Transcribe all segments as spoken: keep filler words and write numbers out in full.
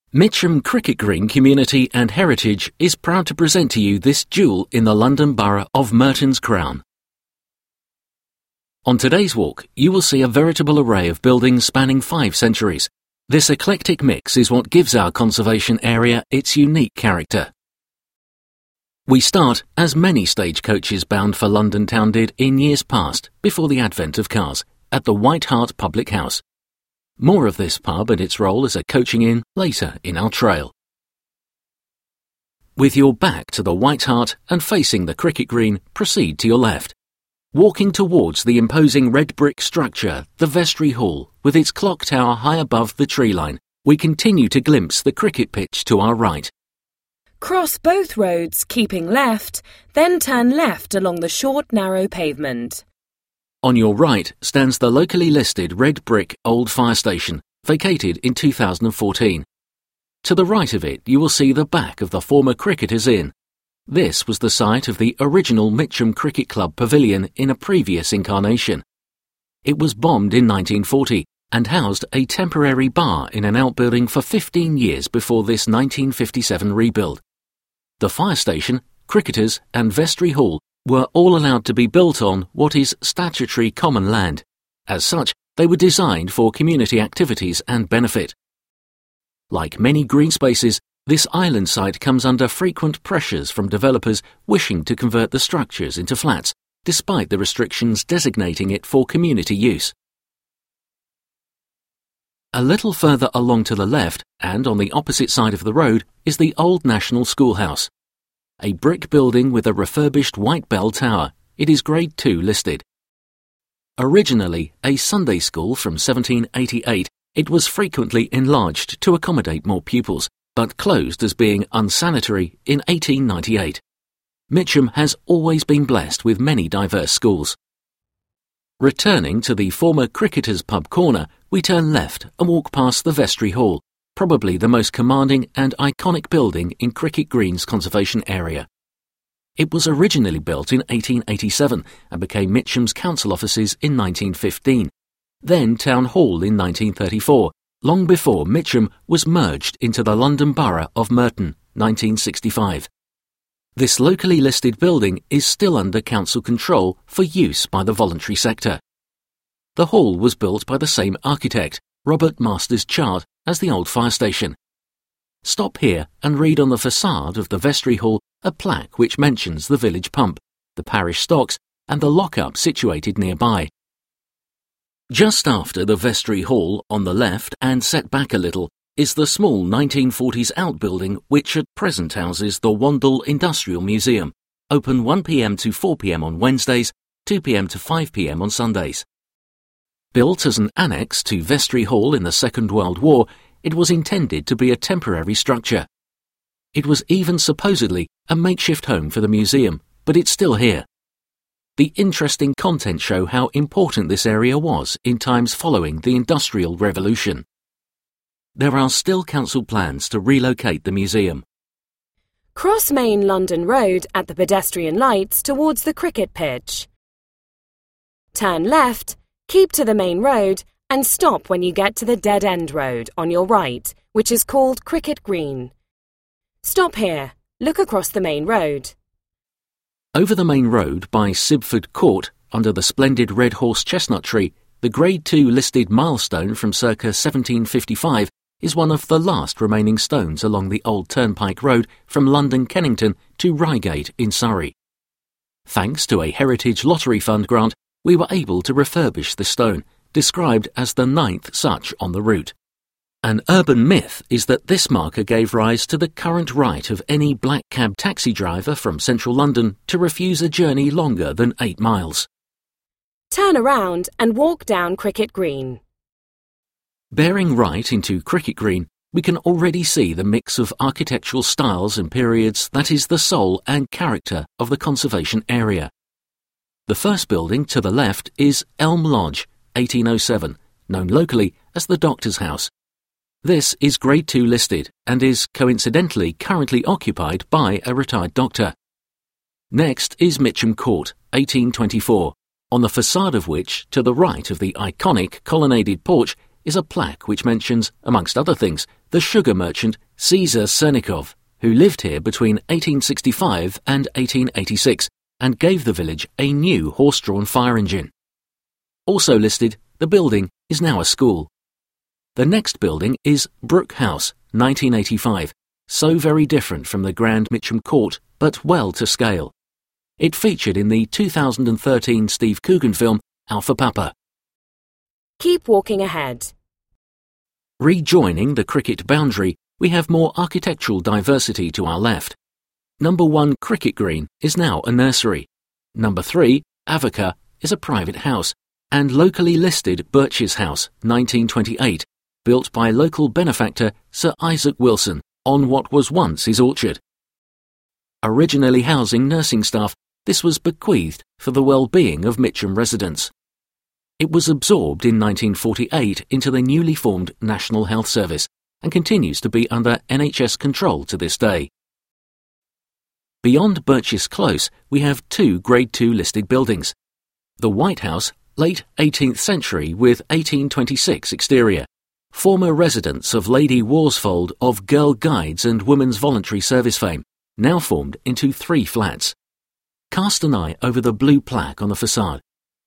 Mitcham Cricket Green Community and Heritage is proud to present to you this jewel in the London Borough of Merton's Crown. On today's walk, you will see a veritable array of buildings spanning five centuries. This eclectic mix is what gives our conservation area its unique character. We start, as many stagecoaches bound for London town did in years past, before the advent of cars, at the White Hart Public House. More of this pub and its role as a coaching inn later in our trail. With your back to the White Hart and facing the cricket green, proceed to your left. Walking towards the imposing red brick structure, the Vestry Hall, with its clock tower high above the tree line, we continue to glimpse the cricket pitch to our right. Cross both roads, keeping left, then turn left along the short, narrow pavement. On your right stands the locally listed red brick old fire station, vacated in two thousand fourteen. To the right of it you will see the back of the former Cricketers Inn. This was the site of the original Mitcham Cricket Club pavilion in a previous incarnation. It was bombed in nineteen forty and housed a temporary bar in an outbuilding for fifteen years before this nineteen fifty-seven rebuild. The fire station, Cricketers and Vestry Hall were all allowed to be built on what is statutory common land. As such, they were designed for community activities and benefit. Like many green spaces, this island site comes under frequent pressures from developers wishing to convert the structures into flats, despite the restrictions designating it for community use. A little further along to the left, and on the opposite side of the road, is the Old National Schoolhouse. A brick building with a refurbished white bell tower, it is Grade two listed. Originally a Sunday school from seventeen eighty-eight, it was frequently enlarged to accommodate more pupils, but closed as being unsanitary in eighteen ninety-eight. Mitcham has always been blessed with many diverse schools. Returning to the former Cricketers Pub corner, we turn left and walk past the Vestry Hall, probably the most commanding and iconic building in Cricket Green's conservation area. It was originally built in eighteen eighty-seven and became Mitcham's council offices in nineteen fifteen, then Town Hall in nineteen thirty-four, long before Mitcham was merged into the London Borough of Merton, nineteen sixty-five. This locally listed building is still under council control for use by the voluntary sector. The hall was built by the same architect, Robert Masters Chart, as the old fire station. Stop here and read on the facade of the Vestry Hall a plaque which mentions the village pump, the parish stocks, and the lock-up situated nearby. Just after the Vestry Hall on the left and set back a little is the small nineteen forties outbuilding which at present houses the Wandle Industrial Museum, open one p m to four p m on Wednesdays, two p m to five p m on Sundays. Built as an annex to Vestry Hall in the Second World War, it was intended to be a temporary structure. It was even supposedly a makeshift home for the museum, but it's still here. The interesting contents show how important this area was in times following the Industrial Revolution. There are still council plans to relocate the museum. Cross Main London Road at the pedestrian lights towards the cricket pitch. Turn left, keep to the main road, and stop when you get to the dead-end road on your right, which is called Cricket Green. Stop here, look across the main road. Over the main road by Sibford Court, under the splendid red horse chestnut tree, the Grade two listed milestone from circa seventeen fifty-five is one of the last remaining stones along the old Turnpike Road from London Kennington to Reigate in Surrey. Thanks to a Heritage Lottery Fund grant, we were able to refurbish the stone, described as the ninth such on the route. An urban myth is that this marker gave rise to the current right of any black cab taxi driver from central London to refuse a journey longer than eight miles. Turn around and walk down Cricket Green. Bearing right into Cricket Green, we can already see the mix of architectural styles and periods that is the soul and character of the conservation area. The first building to the left is Elm Lodge, eighteen oh seven, known locally as the Doctor's House. This is Grade two listed and is coincidentally currently occupied by a retired doctor. Next is Mitcham Court, eighteen twenty-four, on the facade of which, to the right of the iconic colonnaded porch, is a plaque which mentions, amongst other things, the sugar merchant Caesar Sernikov, who lived here between eighteen sixty-five and eighteen eighty-six and gave the village a new horse-drawn fire engine. Also listed, the building is now a school. The next building is Brooke House, nineteen eighty-five, so very different from the Grand Mitcham Court, but well to scale. It featured in the two thousand thirteen Steve Coogan film Alpha Papa. Keep walking ahead. Rejoining the cricket boundary, we have more architectural diversity to our left. Number one Cricket Green is now a nursery. Number three, Avoca, is a private house, and locally listed Birch's House, nineteen twenty-eight, built by local benefactor Sir Isaac Wilson on what was once his orchard. Originally housing nursing staff, this was bequeathed for the well-being of Mitcham residents. It was absorbed in nineteen forty-eight into the newly formed National Health Service and continues to be under N H S control to this day. Beyond Birch's Close, we have two Grade two listed buildings. The White House, late eighteenth century with eighteen twenty-six exterior. Former residence of Lady Worsfold of Girl Guides and Women's Voluntary Service fame, now formed into three flats. Cast an eye over the blue plaque on the facade.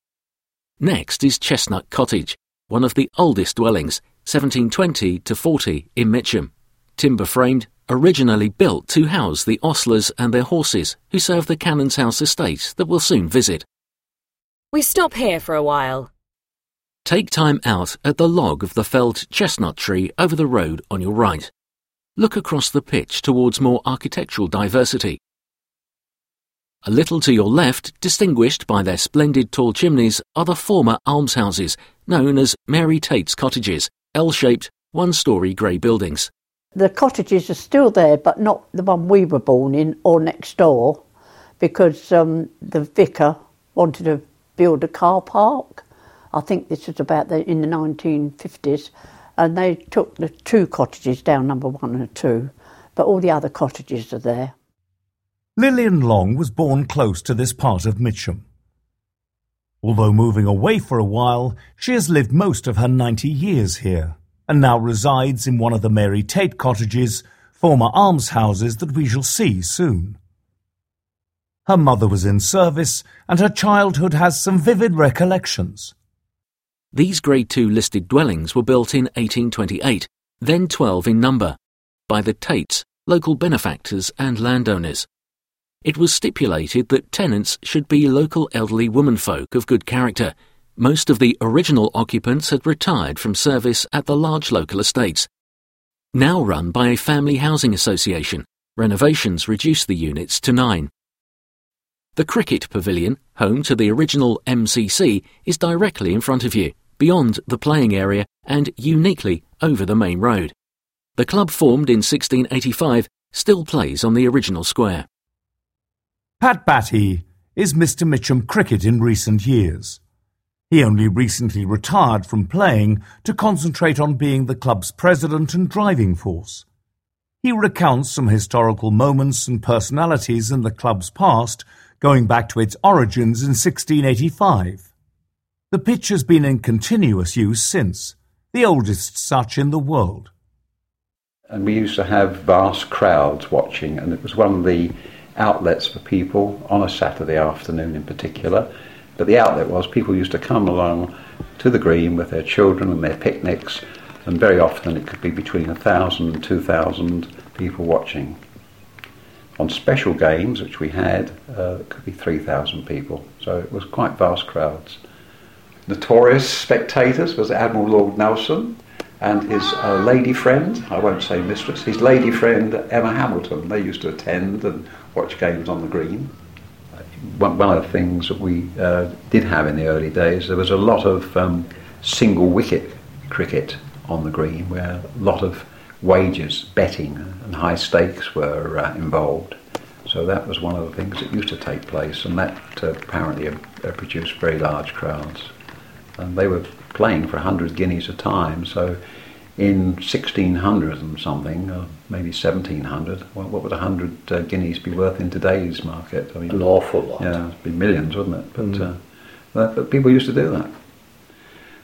Next is Chestnut Cottage, one of the oldest dwellings, seventeen twenty to forty in Mitcham. Timber-framed, originally built to house the ostlers and their horses who serve the Cannon's House estate that we'll soon visit. We stop here for a while. Take time out at the log of the felled chestnut tree over the road on your right. Look across the pitch towards more architectural diversity. A little to your left, distinguished by their splendid tall chimneys, are the former almshouses, known as Mary Tate's cottages, L-shaped, one-storey grey buildings. The cottages are still there, but not the one we were born in or next door, because um, the vicar wanted to build a car park. I think this was about the, in the nineteen fifties, and they took the two cottages down, number one and two, but all the other cottages are there. Lillian Long was born close to this part of Mitcham. Although moving away for a while, she has lived most of her ninety years here, and now resides in one of the Mary Tate cottages, former almshouses that we shall see soon. Her mother was in service, and her childhood has some vivid recollections. These Grade two listed dwellings were built in eighteen twenty-eight, then twelve in number, by the Tates, local benefactors and landowners. It was stipulated that tenants should be local elderly womenfolk of good character. Most of the original occupants had retired from service at the large local estates. Now run by a family housing association, renovations reduced the units to nine. The Cricket Pavilion, home to the original M C C, is directly in front of you, beyond the playing area and uniquely over the main road. The club, formed in sixteen eighty-five, still plays on the original square. Pat Batty is Mister Mitcham Cricket in recent years. He only recently retired from playing to concentrate on being the club's president and driving force. He recounts some historical moments and personalities in the club's past, going back to its origins in sixteen eighty-five. The pitch has been in continuous use since, the oldest such in the world. And we used to have vast crowds watching, and it was one of the outlets for people on a Saturday afternoon in particular. But the outlet was people used to come along to the green with their children and their picnics, and very often it could be between a thousand and two thousand people watching. On special games, which we had, uh, it could be three thousand people, so it was quite vast crowds. Notorious spectators was Admiral Lord Nelson and his uh, lady friend, I won't say mistress, his lady friend Emma Hamilton. They used to attend and watch games on the green. One, one of the things that we uh, did have in the early days, there was a lot of um, single wicket cricket on the green, where a lot of wagers, betting and high stakes were uh, involved. So that was one of the things that used to take place, and that uh, apparently uh, produced very large crowds. And they were playing for one hundred guineas a time, so in sixteen hundred and something, or maybe seventeen hundred, what, what would one hundred uh, guineas be worth in today's market? I mean, an awful lot. Yeah, it'd be millions, wouldn't it? But, mm. uh, but, but people used to do that.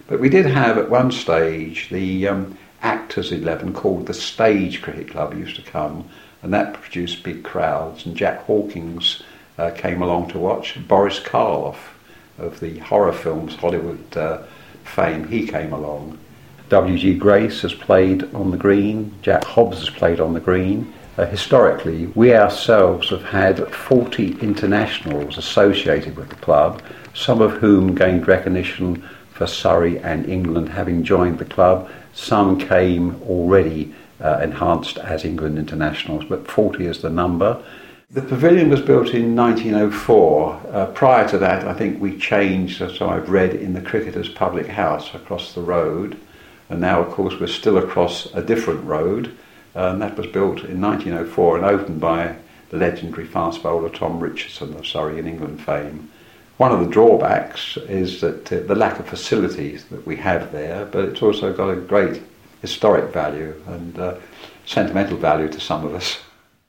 But we did have at one stage the um, Actors eleven called the Stage Cricket Club used to come, and that produced big crowds, and Jack Hawkins uh, came along to watch. Boris Karloff of the horror films Hollywood uh, fame, he came along. W G Grace has played on the green, Jack Hobbs has played on the green. Uh, historically, we ourselves have had forty internationals associated with the club, some of whom gained recognition for Surrey and England having joined the club. Some came already uh, enhanced as England internationals, but forty is the number. The pavilion was built in nineteen oh four. Uh, prior to that, I think we changed, so I've read, in the Cricketers' Public House across the road. And now, of course, we're still across a different road. Uh, and that was built in nineteen oh four and opened by the legendary fast bowler Tom Richardson of Surrey and England fame. One of the drawbacks is that uh, the lack of facilities that we have there, but it's also got a great historic value and uh, sentimental value to some of us.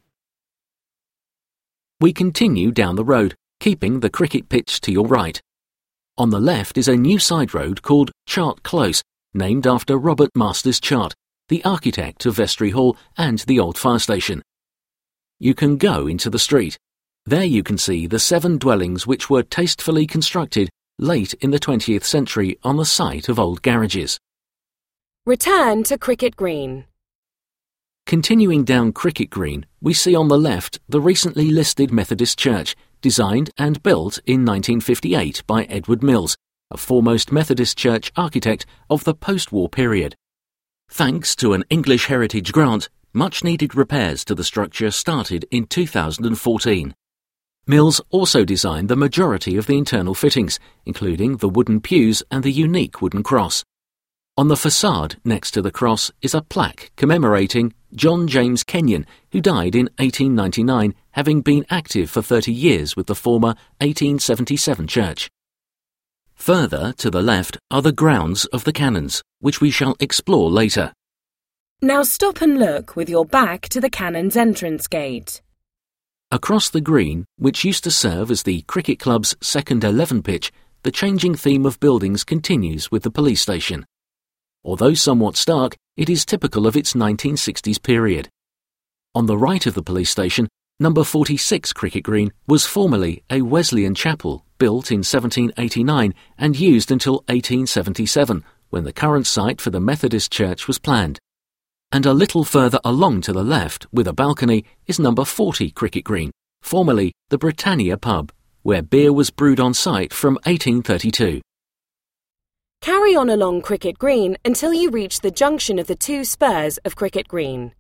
We continue down the road, keeping the cricket pitch to your right. On the left is a new side road called Chart Close, named after Robert Masters Chart, the architect of Vestry Hall and the old fire station. You can go into the street. There you can see the seven dwellings which were tastefully constructed late in the twentieth century on the site of old garages. Return to Cricket Green. Continuing down Cricket Green, we see on the left the recently listed Methodist Church, designed and built in nineteen fifty-eight by Edward Mills, a foremost Methodist Church architect of the post-war period. Thanks to an English Heritage grant, much-needed repairs to the structure started in two thousand fourteen. Mills also designed the majority of the internal fittings, including the wooden pews and the unique wooden cross. On the facade next to the cross is a plaque commemorating John James Kenyon, who died in eighteen ninety-nine, having been active for thirty years with the former eighteen seventy-seven church. Further to the left are the grounds of the Canons, which we shall explore later. Now stop and look with your back to the Canons entrance gate. Across the green, which used to serve as the cricket club's second eleven pitch, the changing theme of buildings continues with the police station. Although somewhat stark, it is typical of its nineteen sixties period. On the right of the police station, number forty-six Cricket Green was formerly a Wesleyan chapel built in seventeen eighty-nine and used until eighteen seventy-seven, when the current site for the Methodist Church was planned. And a little further along to the left, with a balcony, is number forty Cricket Green, formerly the Britannia pub, where beer was brewed on site from eighteen thirty-two. Carry on along Cricket Green until you reach the junction of the two spurs of Cricket Green.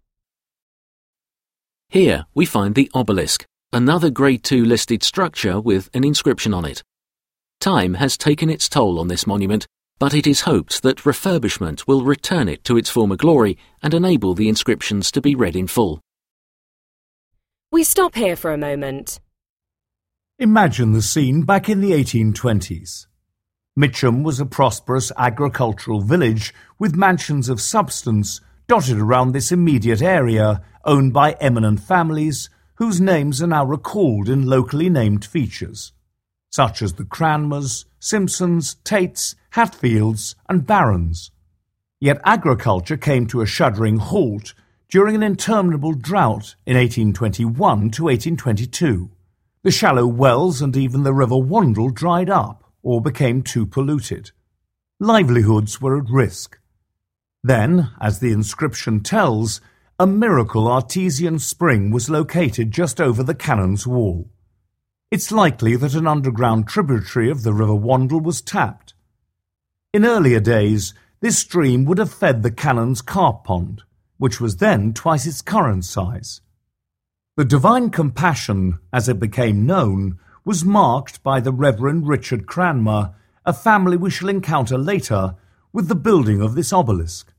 Here we find the obelisk, another Grade two listed structure with an inscription on it. Time has taken its toll on this monument, but it is hoped that refurbishment will return it to its former glory and enable the inscriptions to be read in full. We stop here for a moment. Imagine the scene back in the eighteen twenties. Mitcham was a prosperous agricultural village with mansions of substance dotted around this immediate area, owned by eminent families whose names are now recalled in locally named features, such as the Cranmers, Simpsons, Tates, Hatfields and Barons. Yet agriculture came to a shuddering halt during an interminable drought in eighteen twenty-one to eighteen twenty-two. The shallow wells and even the River Wandle dried up or became too polluted. Livelihoods were at risk. Then, as the inscription tells, a miracle artesian spring was located just over the Canons' wall. It's likely that an underground tributary of the River Wandle was tapped. In earlier days, this stream would have fed the Canons' carp pond, which was then twice its current size. The Divine Compassion, as it became known, was marked by the Reverend Richard Cranmer, a family we shall encounter later, with the building of this obelisk.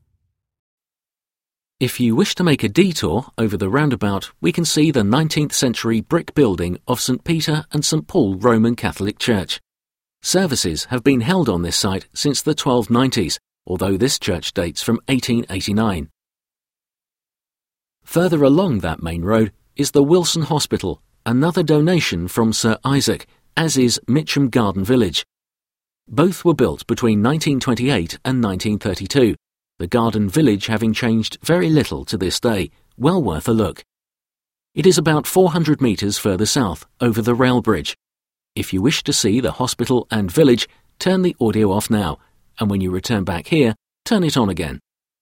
If you wish to make a detour over the roundabout, we can see the nineteenth century brick building of St Peter and St Paul Roman Catholic Church. Services have been held on this site since the twelve nineties, although this church dates from eighteen eighty-nine. Further along that main road is the Wilson Hospital, another donation from Sir Isaac, as is Mitcham Garden Village. Both were built between nineteen twenty-eight and nineteen thirty-two, the garden village having changed very little to this day, well worth a look. It is about four hundred metres further south, over the rail bridge. If you wish to see the hospital and village, turn the audio off now, and when you return back here, turn it on again.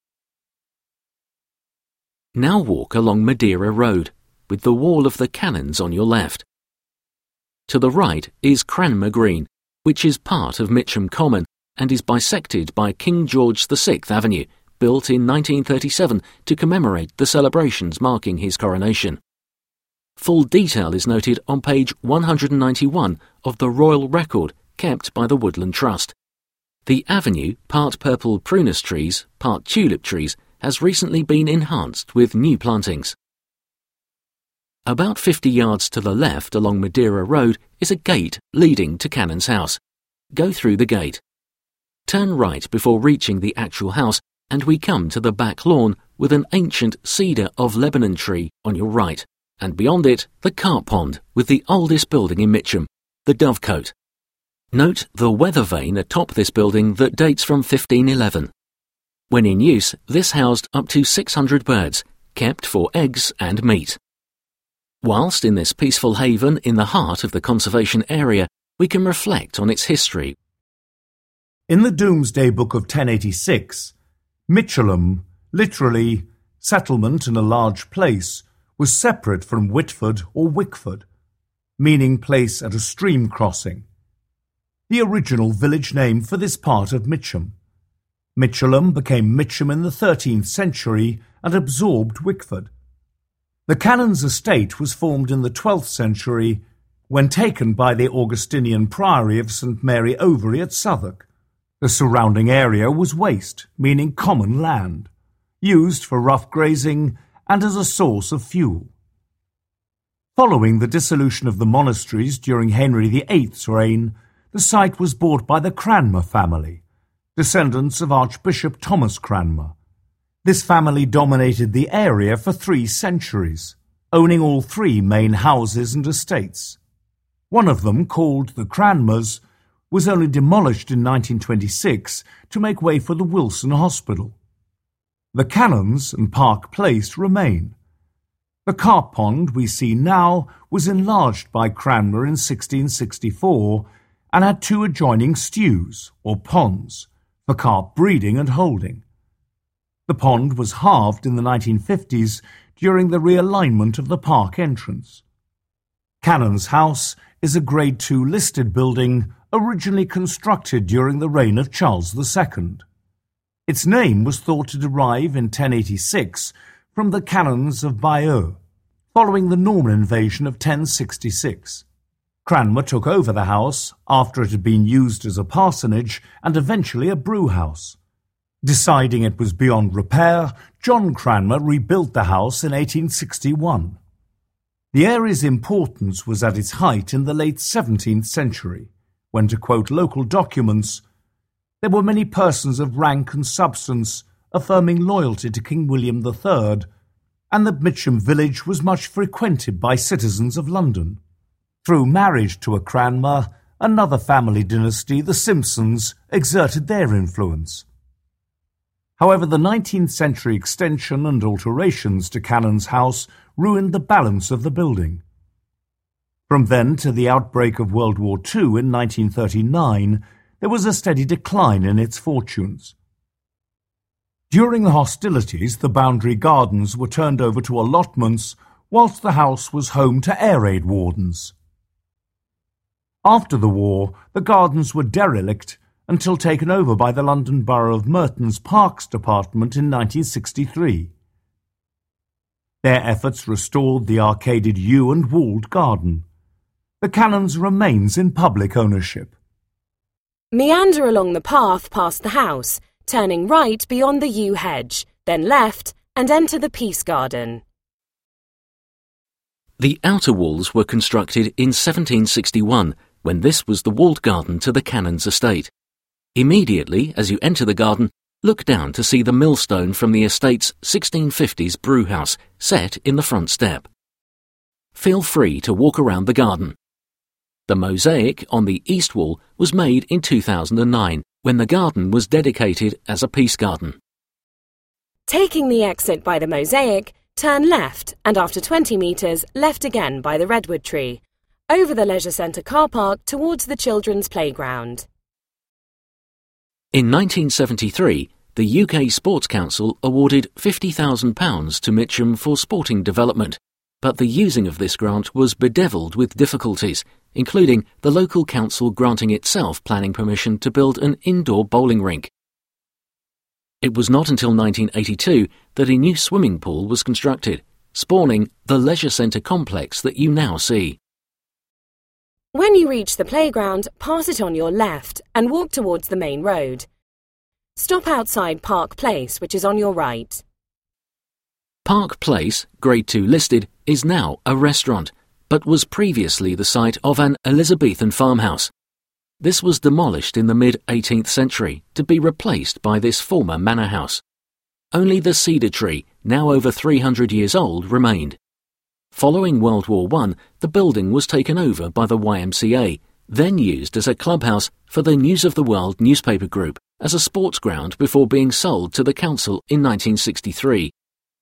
Now walk along Madeira Road, with the wall of the Canons on your left. To the right is Cranmer Green, which is part of Mitcham Common and is bisected by King George the Sixth Avenue, built in nineteen thirty-seven to commemorate the celebrations marking his coronation. Full detail is noted on page one hundred ninety-one of the Royal Record kept by the Woodland Trust. The avenue, part purple prunus trees, part tulip trees, has recently been enhanced with new plantings. About fifty yards to the left along Madeira Road is a gate leading to Canon's house. Go through the gate. Turn right before reaching the actual house and we come to the back lawn with an ancient cedar of Lebanon tree on your right, and beyond it the carp pond with the oldest building in Mitcham, the Dovecote. Note the weather vane atop this building that dates from fifteen eleven. When in use, this housed up to six hundred birds, kept for eggs and meat. Whilst in this peaceful haven in the heart of the conservation area, we can reflect on its history. In the Domesday Book of ten eighty-six, Mitchelham, literally settlement in a large place, was separate from Whitford or Wickford, meaning place at a stream crossing. The original village name for this part of Mitcham. Mitchelham became Mitcham in the thirteenth century and absorbed Wickford. The Canons' estate was formed in the twelfth century when taken by the Augustinian Priory of St Mary Overy at Southwark. The surrounding area was waste, meaning common land, used for rough grazing and as a source of fuel. Following the dissolution of the monasteries during Henry the Eighth's reign, the site was bought by the Cranmer family, descendants of Archbishop Thomas Cranmer. This family dominated the area for three centuries, owning all three main houses and estates. One of them, called the Cranmers, was only demolished in nineteen twenty-six to make way for the Wilson Hospital. The Canons and Park Place remain. The carp pond we see now was enlarged by Cranmer in sixteen sixty-four and had two adjoining stews, or ponds, for carp breeding and holding. The pond was halved in the nineteen fifties during the realignment of the park entrance. Canon's House is a Grade two listed building originally constructed during the reign of Charles the Second. Its name was thought to derive in ten eighty-six from the Canons of Bayeux, following the Norman invasion of ten sixty-six. Cranmer took over the house after it had been used as a parsonage and eventually a brewhouse. Deciding it was beyond repair, John Cranmer rebuilt the house in eighteen sixty-one. The area's importance was at its height in the late seventeenth century, when, to quote local documents, there were many persons of rank and substance affirming loyalty to King William the Third, and that Mitcham village was much frequented by citizens of London. Through marriage to a Cranmer, another family dynasty, the Simpsons, exerted their influence. However, the nineteenth century extension and alterations to Canon's House ruined the balance of the building. From then to the outbreak of World War Two in nineteen thirty-nine, there was a steady decline in its fortunes. During the hostilities, the boundary gardens were turned over to allotments, whilst the house was home to air raid wardens. After the war, the gardens were derelict until taken over by the London Borough of Merton's Parks Department in nineteen sixty-three. Their efforts restored the arcaded yew and walled garden. The Canons remains in public ownership. Meander along the path past the house, turning right beyond the yew hedge, then left and enter the Peace Garden. The outer walls were constructed in seventeen sixty-one, when this was the walled garden to the Canons' estate. Immediately, as you enter the garden, look down to see the millstone from the estate's sixteen fifties brewhouse set in the front step. Feel free to walk around the garden. The mosaic on the east wall was made in two thousand nine, when the garden was dedicated as a peace garden. Taking the exit by the mosaic, turn left and after twenty metres left again by the redwood tree, over the leisure centre car park towards the children's playground. In nineteen seventy-three, the U K Sports Council awarded fifty thousand pounds to Mitcham for sporting development, but the using of this grant was bedevilled with difficulties, including the local council granting itself planning permission to build an indoor bowling rink. It was not until nineteen eighty-two that a new swimming pool was constructed, spawning the leisure centre complex that you now see. When you reach the playground, pass it on your left and walk towards the main road. Stop outside Park Place, which is on your right. Park Place, Grade two listed, is now a restaurant, but was previously the site of an Elizabethan farmhouse. This was demolished in the mid-eighteenth century to be replaced by this former manor house. Only the cedar tree, now over three hundred years old, remained. Following World War One, the building was taken over by the Y M C A, then used as a clubhouse for the News of the World newspaper group, as a sports ground before being sold to the council in nineteen sixty-three.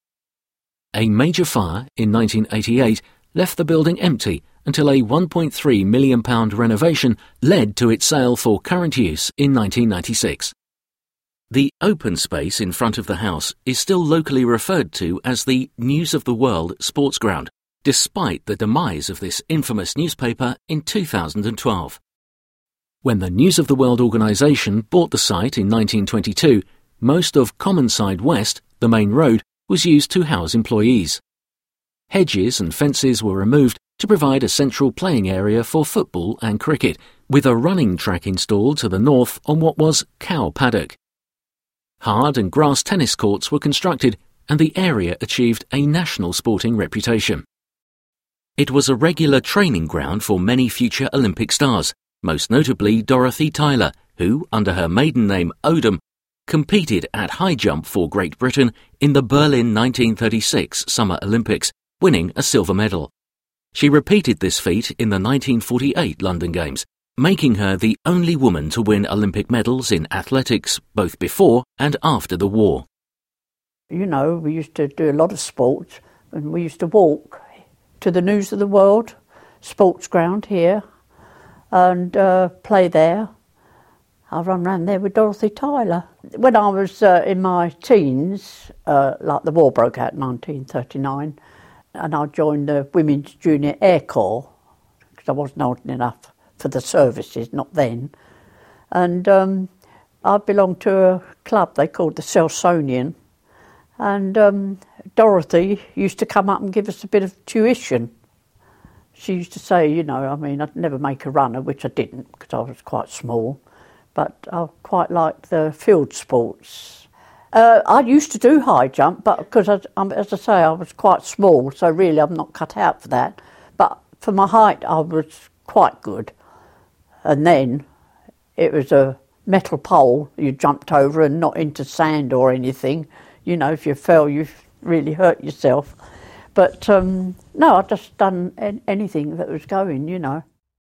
A major fire in nineteen eighty-eight left the building empty until a one point three million pounds renovation led to its sale for current use in nineteen ninety-six. The open space in front of the house is still locally referred to as the News of the World sports ground, despite the demise of this infamous newspaper in two thousand twelve. When the News of the World organisation bought the site in nineteen twenty-two, most of Commonside West, the main road, was used to house employees. Hedges and fences were removed to provide a central playing area for football and cricket, with a running track installed to the north on what was Cow Paddock. Hard and grass tennis courts were constructed, and the area achieved a national sporting reputation. It was a regular training ground for many future Olympic stars, most notably Dorothy Tyler, who, under her maiden name Odom, competed at high jump for Great Britain in the Berlin nineteen thirty-six Summer Olympics, winning a silver medal. She repeated this feat in the nineteen forty-eight London Games, making her the only woman to win Olympic medals in athletics both before and after the war. You know, we used to do a lot of sports, and we used to walk to the News of the World sports ground here and uh, play there. I run around there with Dorothy Tyler. When I was uh, in my teens, uh, like the war broke out in nineteen thirty-nine, and I joined the Women's Junior Air Corps, because I wasn't old enough for the services, not then. And um, I belonged to a club they called the Celsonian, and um, Dorothy used to come up and give us a bit of tuition. She used to say, you know, I mean, I'd never make a runner, which I didn't because I was quite small, but I quite liked the field sports. Uh, I used to do high jump, but because, I, um, as I say, I was quite small, so really I'm not cut out for that. But for my height, I was quite good. And then it was a metal pole you jumped over and not into sand or anything. You know, if you fell, you really hurt yourself. But um, no, I'd just done anything that was going, you know.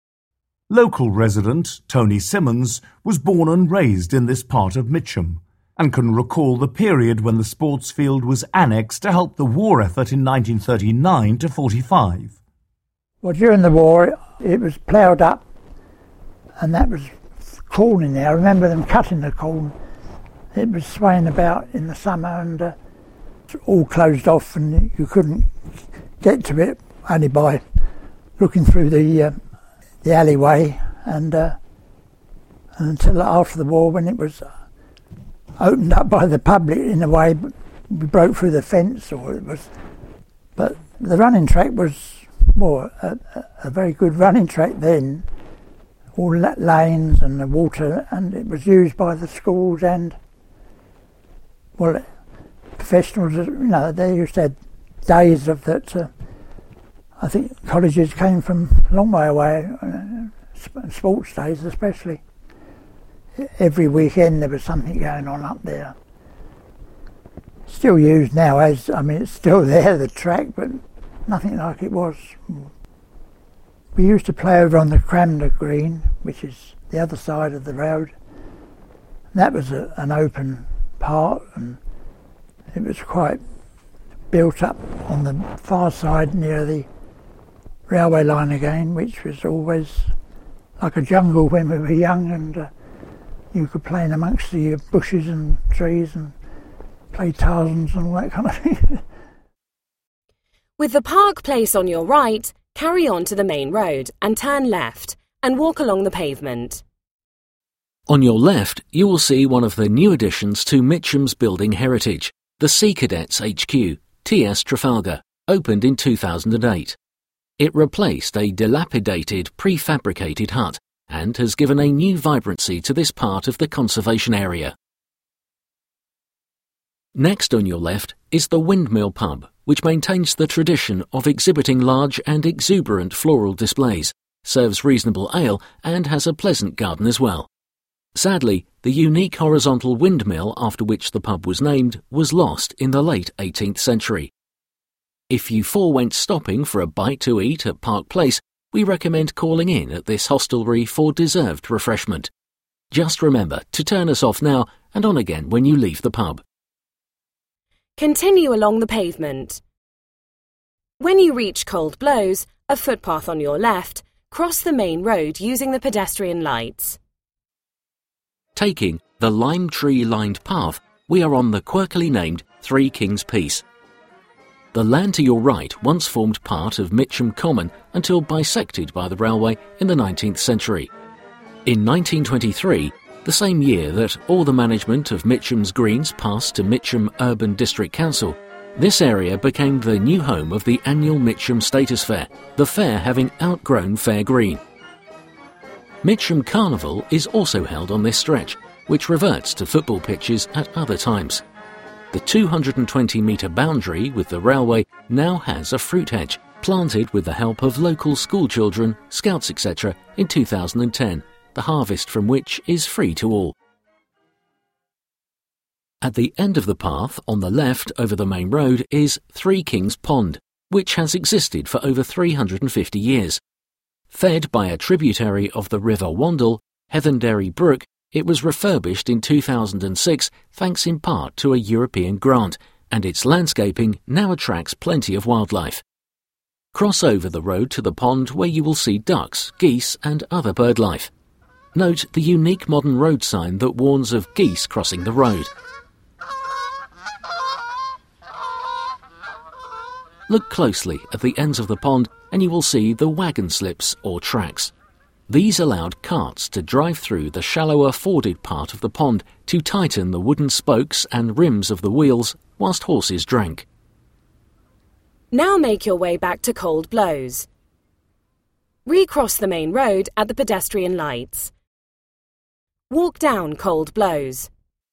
Local resident Tony Simmons was born and raised in this part of Mitcham and can recall the period when the sports field was annexed to help the war effort in nineteen thirty-nine to forty-five. Well, during the war, it was ploughed up, and that was corn in there. I remember them cutting the corn. It was swaying about in the summer, and uh, all closed off, and you couldn't get to it only by looking through the uh, the alleyway, and, uh, and until after the war, when it was opened up by the public in a way, we broke through the fence, or it was. But the running track was well, a, a very good running track then. All lanes and the water, and it was used by the schools and well, professionals. You know, they used to have days of that. Uh, I think colleges came from a long way away, uh, sports days especially. Every weekend there was something going on up there. Still used now as, I mean, it's still there, the track, but nothing like it was. We used to play over on the Cramner Green, which is the other side of the road. That was a, an open part, and it was quite built up on the far side near the railway line again, which was always like a jungle when we were young, and uh, you could play in amongst the bushes and trees and play Tarzans and all that kind of thing. With the Park Place on your right, carry on to the main road and turn left and walk along the pavement. On your left, you will see one of the new additions to Mitcham's building heritage, the Sea Cadets H Q, T S Trafalgar, opened in two thousand eight. It replaced a dilapidated, prefabricated hut and has given a new vibrancy to this part of the conservation area. Next on your left is the Windmill Pub, which maintains the tradition of exhibiting large and exuberant floral displays, serves reasonable ale and has a pleasant garden as well. Sadly, the unique horizontal windmill after which the pub was named was lost in the late eighteenth century. If you forewent stopping for a bite to eat at Park Place, we recommend calling in at this hostelry for deserved refreshment. Just remember to turn us off now and on again when you leave the pub. Continue along the pavement. When you reach Cold Blows, a footpath on your left, cross the main road using the pedestrian lights. Taking the lime tree-lined path, we are on the quirkily named Three Kings Piece. The land to your right once formed part of Mitcham Common until bisected by the railway in the nineteenth century. In nineteen twenty-three, the same year that all the management of Mitcham's Greens passed to Mitcham Urban District Council, this area became the new home of the annual Mitcham Status Fair, the fair having outgrown Fair Green. Mitcham Carnival is also held on this stretch, which reverts to football pitches at other times. The two hundred twenty metre boundary with the railway now has a fruit hedge, planted with the help of local school children, scouts et cetera in two thousand ten, the harvest from which is free to all. At the end of the path, on the left over the main road, is Three Kings Pond, which has existed for over three hundred fifty years. Fed by a tributary of the River Wandle, Heathenderry Brook, it was refurbished in two thousand six thanks in part to a European grant, and its landscaping now attracts plenty of wildlife. Cross over the road to the pond where you will see ducks, geese and other birdlife. Note the unique modern road sign that warns of geese crossing the road. Look closely at the ends of the pond and you will see the wagon slips or tracks. These allowed carts to drive through the shallower forded part of the pond to tighten the wooden spokes and rims of the wheels whilst horses drank. Now make your way back to Cold Blows. Recross the main road at the pedestrian lights. Walk down Cold Blows.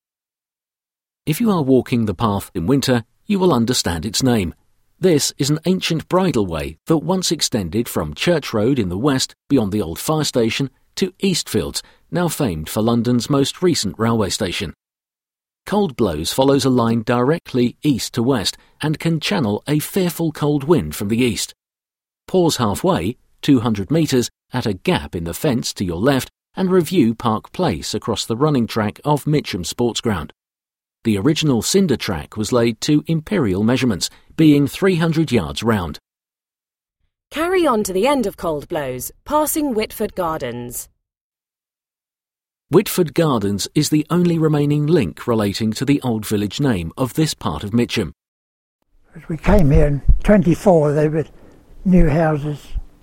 If you are walking the path in winter, you will understand its name. This is an ancient bridleway that once extended from Church Road in the west beyond the old fire station to Eastfields, now famed for London's most recent railway station. Cold Blows follows a line directly east to west and can channel a fearful cold wind from the east. Pause halfway, two hundred metres, at a gap in the fence to your left and review Park Place across the running track of Mitcham Sports Ground. The original cinder track was laid to imperial measurements, being three hundred yards round. Carry on to the end of Cold Blows, passing Whitford Gardens. Whitford Gardens is the only remaining link relating to the old village name of this part of Mitcham. As we came here in twenty-four, there were new houses,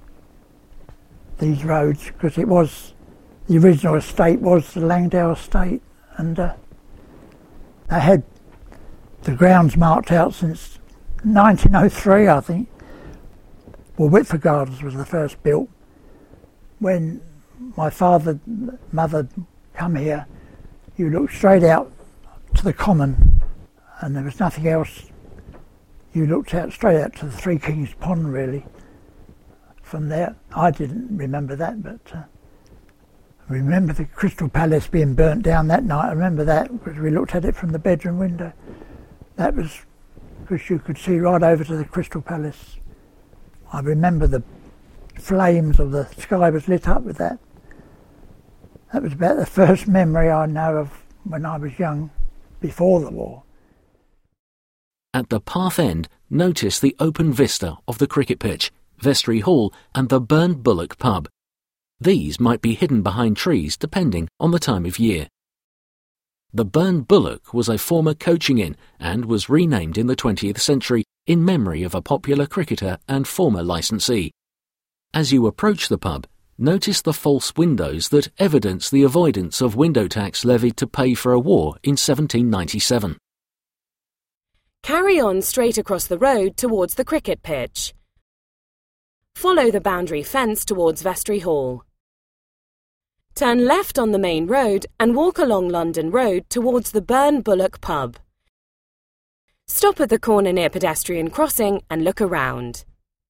these roads, because it was, the original estate was the Langdale estate, and uh, they had the grounds marked out since nineteen oh three, I think. Well, Whitford Gardens was the first built. When my father, mother come here, you looked straight out to the common and there was nothing else. You looked out straight out to the Three Kings Pond, really. From there, I didn't remember that, but uh, I remember the Crystal Palace being burnt down that night. I remember that because we looked at it from the bedroom window. That was because you could see right over to the Crystal Palace. I remember the flames of the sky was lit up with that. That was about the first memory I know of when I was young, before the war. At the path end, notice the open vista of the cricket pitch, Vestry Hall and the Burn Bullock pub. These might be hidden behind trees depending on the time of year. The Burn Bullock was a former coaching inn and was renamed in the twentieth century in memory of a popular cricketer and former licensee. As you approach the pub, notice the false windows that evidence the avoidance of window tax levied to pay for a war in seventeen ninety-seven. Carry on straight across the road towards the cricket pitch. Follow the boundary fence towards Vestry Hall. Turn left on the main road and walk along London Road towards the Burn Bullock pub. Stop at the corner near pedestrian crossing and look around.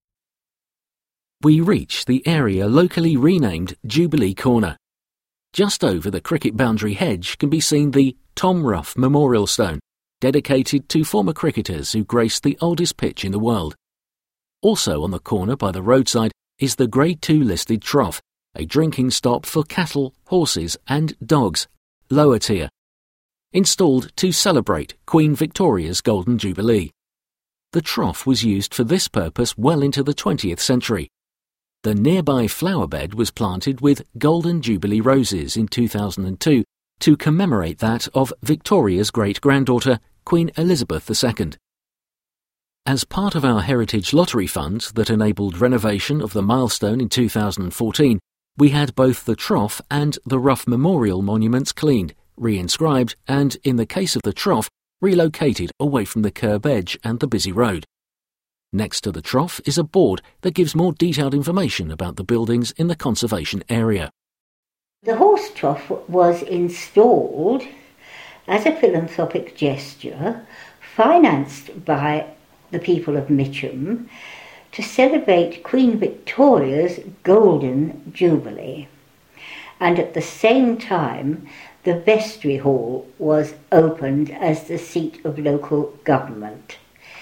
We reach the area locally renamed Jubilee Corner. Just over the cricket boundary hedge can be seen the Tom Rough Memorial Stone, dedicated to former cricketers who graced the oldest pitch in the world. Also on the corner by the roadside is the Grade two listed trough, a drinking stop for cattle, horses and dogs, lower tier, installed to celebrate Queen Victoria's Golden Jubilee. The trough was used for this purpose well into the twentieth century. The nearby flower bed was planted with Golden Jubilee roses in two thousand two to commemorate that of Victoria's great-granddaughter, Queen Elizabeth the Second. As part of our Heritage Lottery Fund that enabled renovation of the milestone in two thousand fourteen, we had both the trough and the Rough Memorial monuments cleaned, re-inscribed and, in the case of the trough, relocated away from the curb edge and the busy road. Next to the trough is a board that gives more detailed information about the buildings in the conservation area. The horse trough was installed as a philanthropic gesture financed by the people of Mitcham to celebrate Queen Victoria's Golden Jubilee. And at the same time, the Vestry Hall was opened as the seat of local government.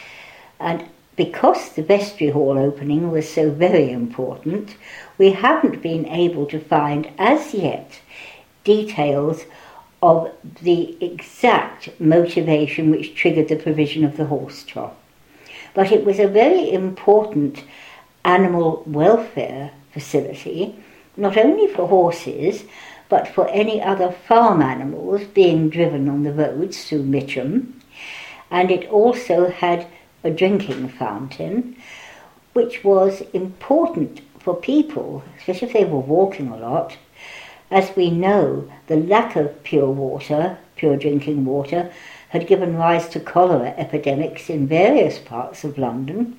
And because the Vestry Hall opening was so very important, we haven't been able to find as yet details of the exact motivation which triggered the provision of the horse trough. But it was a very important animal welfare facility, not only for horses, but for any other farm animals being driven on the roads through Mitcham. And it also had a drinking fountain, which was important for people, especially if they were walking a lot. As we know, the lack of pure water, pure drinking water, had given rise to cholera epidemics in various parts of London.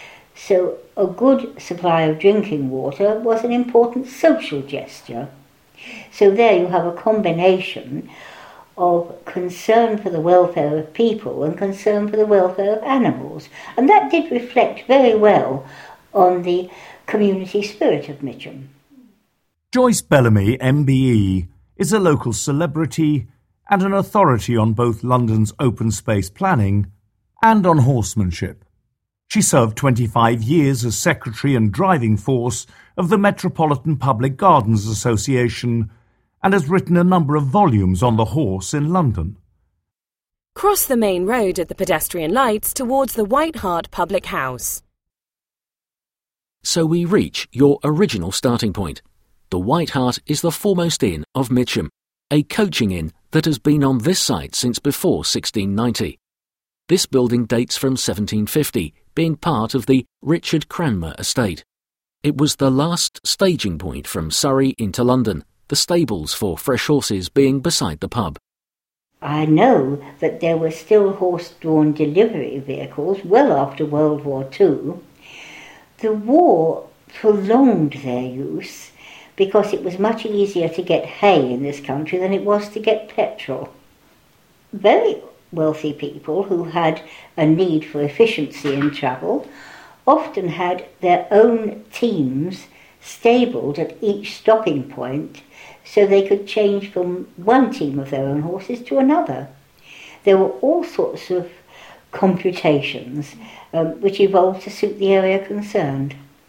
So a good supply of drinking water was an important social gesture. So there you have a combination of concern for the welfare of people and concern for the welfare of animals. And that did reflect very well on the community spirit of Mitcham. Joyce Bellamy, M B E, is a local celebrity and an authority on both London's open space planning and on horsemanship. She served twenty-five years as secretary and driving force of the Metropolitan Public Gardens Association and has written a number of volumes on the horse in London. Cross the main road at the pedestrian lights towards the White Hart Public House. So we reach your original starting point. The White Hart is the foremost inn of Mitcham, a coaching inn that has been on this site since before sixteen ninety. This building dates from seventeen fifty, being part of the Richard Cranmer estate. It was the last staging point from Surrey into London, the stables for fresh horses being beside the pub. I know that there were still horse-drawn delivery vehicles well after World War Two. The war prolonged their use because it was much easier to get hay in this country than it was to get petrol. Very wealthy people who had a need for efficiency in travel often had their own teams stabled at each stopping point so they could change from one team of their own horses to another. There were all sorts of computations um, which evolved to suit the area concerned.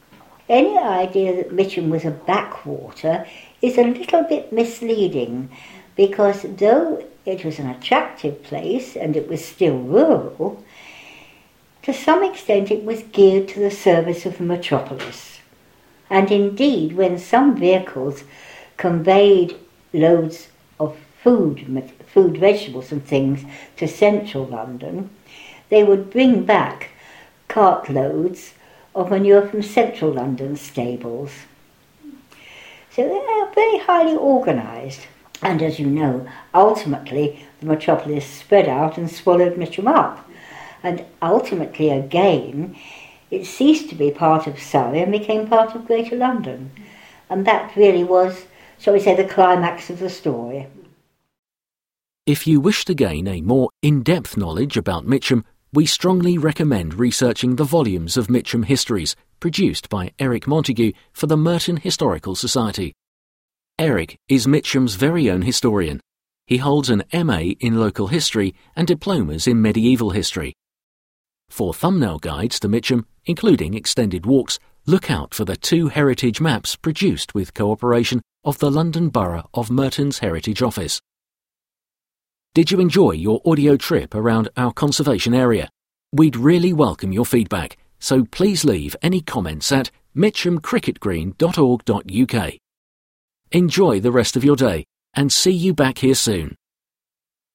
any idea that Mitcham was a backwater is a little bit misleading, because though it was an attractive place and it was still rural, to some extent it was geared to the service of the metropolis. And indeed, when some vehicles conveyed loads of food, food, vegetables and things to central London, they would bring back cartloads of manure from central London stables. So they are very highly organised. And as you know, ultimately the metropolis spread out and swallowed Mitcham up. And ultimately, again, it ceased to be part of Surrey and became part of Greater London. And that really was, shall we say, the climax of the story. If you wish to gain a more in-depth knowledge about Mitcham, we strongly recommend researching the volumes of Mitcham Histories produced by Eric Montague for the Merton Historical Society. Eric is Mitcham's very own historian. He holds an M A in local history and diplomas in medieval history. For thumbnail guides to Mitcham, including extended walks, look out for the two heritage maps produced with cooperation of the London Borough of Merton's Heritage Office. Did you enjoy your audio trip around our conservation area? We'd really welcome your feedback, so please leave any comments at mitcham cricket green dot org dot U K. Enjoy the rest of your day and see you back here soon.